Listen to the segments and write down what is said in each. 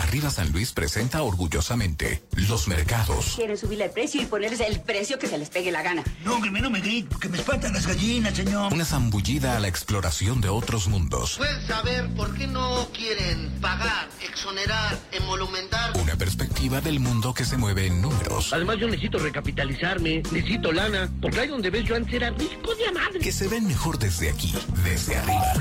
Arriba San Luis presenta orgullosamente Los Mercados. Quieren subirle el precio y ponerles el precio que se les pegue la gana. No, hombre, no me grite, porque me espantan las gallinas, señor. Una zambullida a la exploración de otros mundos. ¿Pueden saber por qué no quieren pagar, exonerar, emolumentar? Una perspectiva del mundo que se mueve en números. Además, yo necesito recapitalizarme, necesito lana, porque ahí donde ves yo antes era rico de madre. Que se ven mejor desde aquí, desde arriba.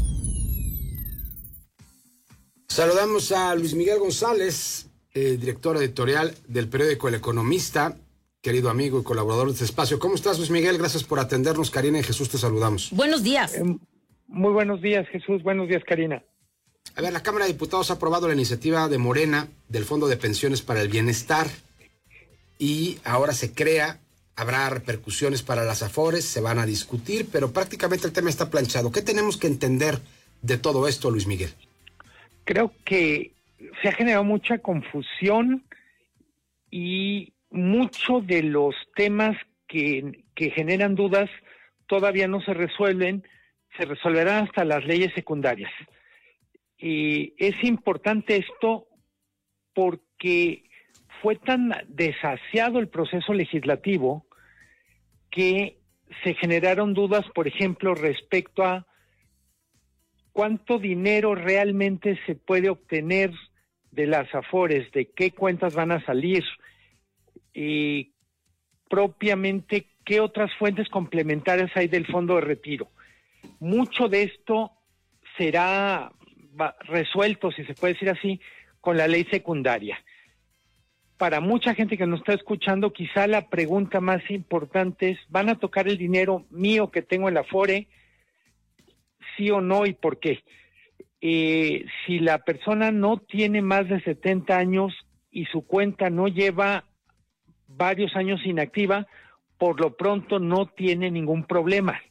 Saludamos a Luis Miguel González, director editorial del periódico El Economista, querido amigo y colaborador de este espacio. ¿Cómo estás, Luis Miguel? Gracias por atendernos. Karina y Jesús te saludamos. Buenos días. Muy buenos días, Jesús. Buenos días, Karina. A ver, la Cámara de Diputados ha aprobado la iniciativa de Morena del Fondo de Pensiones para el Bienestar y ahora se crea, habrá repercusiones para las AFORES, se van a discutir, pero prácticamente el tema está planchado. ¿Qué tenemos que entender de todo esto, Luis Miguel? Creo que se ha generado mucha confusión y muchos de los temas que generan dudas todavía no se resuelven, se resolverán hasta las leyes secundarias. Y es importante esto porque fue tan desasiado el proceso legislativo que se generaron dudas, por ejemplo, respecto a cuánto dinero realmente se puede obtener de las AFORES, de qué cuentas van a salir y propiamente qué otras fuentes complementarias hay del fondo de retiro. Mucho de esto será resuelto, si se puede decir así, con la ley secundaria. Para mucha gente que nos está escuchando, quizá la pregunta más importante es, ¿van a tocar el dinero mío que tengo en la AFORE? ¿Sí o no y por qué? Si la persona no tiene más de 70 años y su cuenta no lleva varios años inactiva, por lo pronto no tiene ningún problema.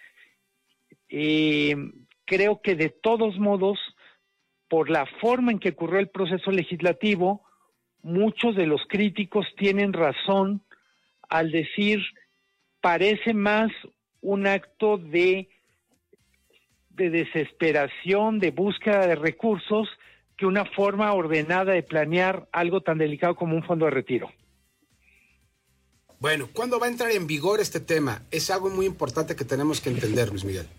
Creo que de todos modos, por la forma en que ocurrió el proceso legislativo, muchos de los críticos tienen razón al decir, parece más un acto de desesperación, de búsqueda de recursos, que una forma ordenada de planear algo tan delicado como un fondo de retiro. Bueno, ¿cuándo va a entrar en vigor este tema? Es algo muy importante que tenemos que entender, Luis Miguel.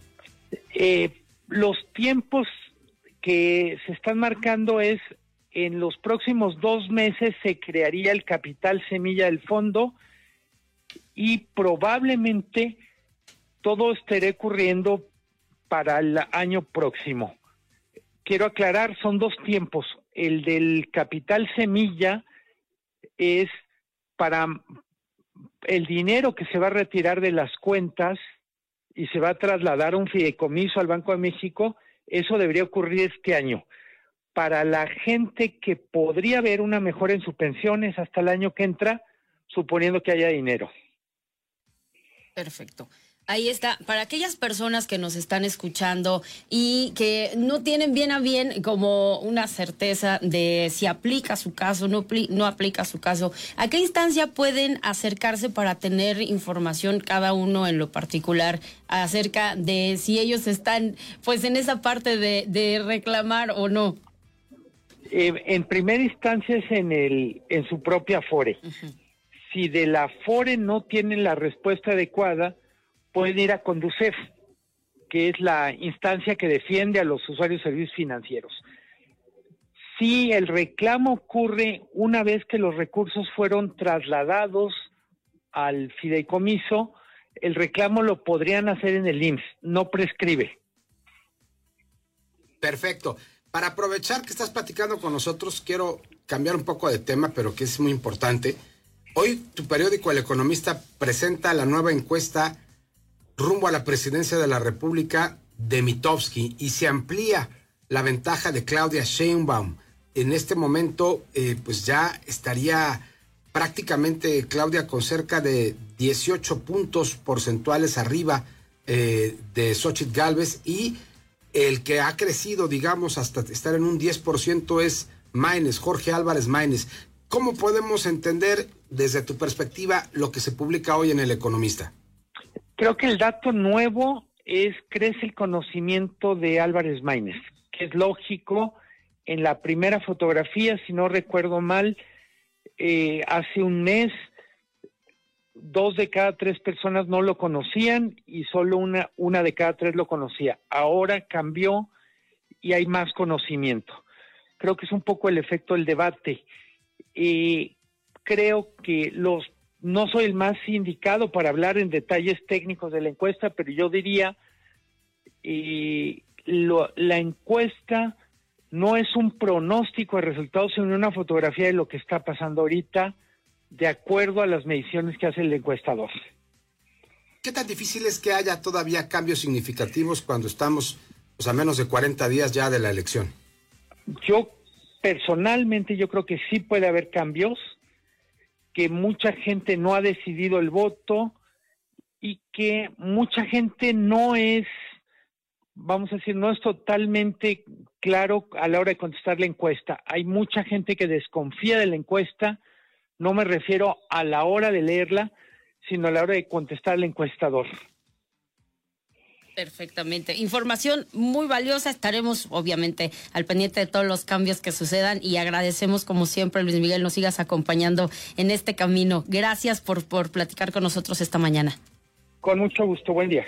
Los tiempos que se están marcando es, en los próximos 2 meses se crearía el capital semilla del fondo y probablemente todo estará ocurriendo para el año próximo. Quiero aclarar, son 2 tiempos. El del capital semilla es para el dinero que se va a retirar de las cuentas y se va a trasladar a un fideicomiso al Banco de México. Eso debería ocurrir este año. Para la gente que podría ver una mejora en sus pensiones hasta el año que entra, suponiendo que haya dinero. Perfecto. Ahí está. Para aquellas personas que nos están escuchando y que no tienen bien a bien como una certeza de si aplica su caso, no aplica su caso, ¿a qué instancia pueden acercarse para tener información cada uno en lo particular acerca de si ellos están pues en esa parte de reclamar o no? En primera instancia es en su propia AFORE. Uh-huh. Si de la AFORE no tienen la respuesta adecuada, pueden ir a Conducef, que es la instancia que defiende a los usuarios de servicios financieros. Si el reclamo ocurre una vez que los recursos fueron trasladados al fideicomiso, el reclamo lo podrían hacer en el IMSS, no prescribe. Perfecto. Para aprovechar que estás platicando con nosotros, quiero cambiar un poco de tema, pero que es muy importante. Hoy tu periódico El Economista presenta la nueva encuesta rumbo a la presidencia de la República de Mitofsky y se amplía la ventaja de Claudia Sheinbaum. En este momento, pues ya estaría prácticamente Claudia con cerca de 18 puntos porcentuales arriba de Xóchitl Gálvez, y el que ha crecido, digamos, hasta estar en un 10% es Maínez, Jorge Álvarez Maínez. ¿Cómo podemos entender desde tu perspectiva lo que se publica hoy en El Economista? Creo que el dato nuevo es crece el conocimiento de Álvarez Maínez, que es lógico. en la primera fotografía, si no recuerdo mal, hace un mes, 2 de cada 3 personas no lo conocían y solo una de cada 3 lo conocía. Ahora cambió y hay más conocimiento. Creo que es un poco el efecto del debate. Creo que no soy el más indicado para hablar en detalles técnicos de la encuesta, pero yo diría la encuesta no es un pronóstico de resultados, sino una fotografía de lo que está pasando ahorita, de acuerdo a las mediciones que hace el encuestador. ¿Qué tan difícil es que haya todavía cambios significativos cuando estamos a menos de 40 días ya de la elección? Yo personalmente creo que sí puede haber cambios, que mucha gente no ha decidido el voto y que mucha gente no es totalmente claro a la hora de contestar la encuesta. Hay mucha gente que desconfía de la encuesta. No me refiero a la hora de leerla, sino a la hora de contestar al encuestador. Perfectamente. Información muy valiosa. Estaremos, obviamente, al pendiente de todos los cambios que sucedan y agradecemos, como siempre, Luis Miguel, nos sigas acompañando en este camino. Gracias por platicar con nosotros esta mañana. Con mucho gusto. Buen día.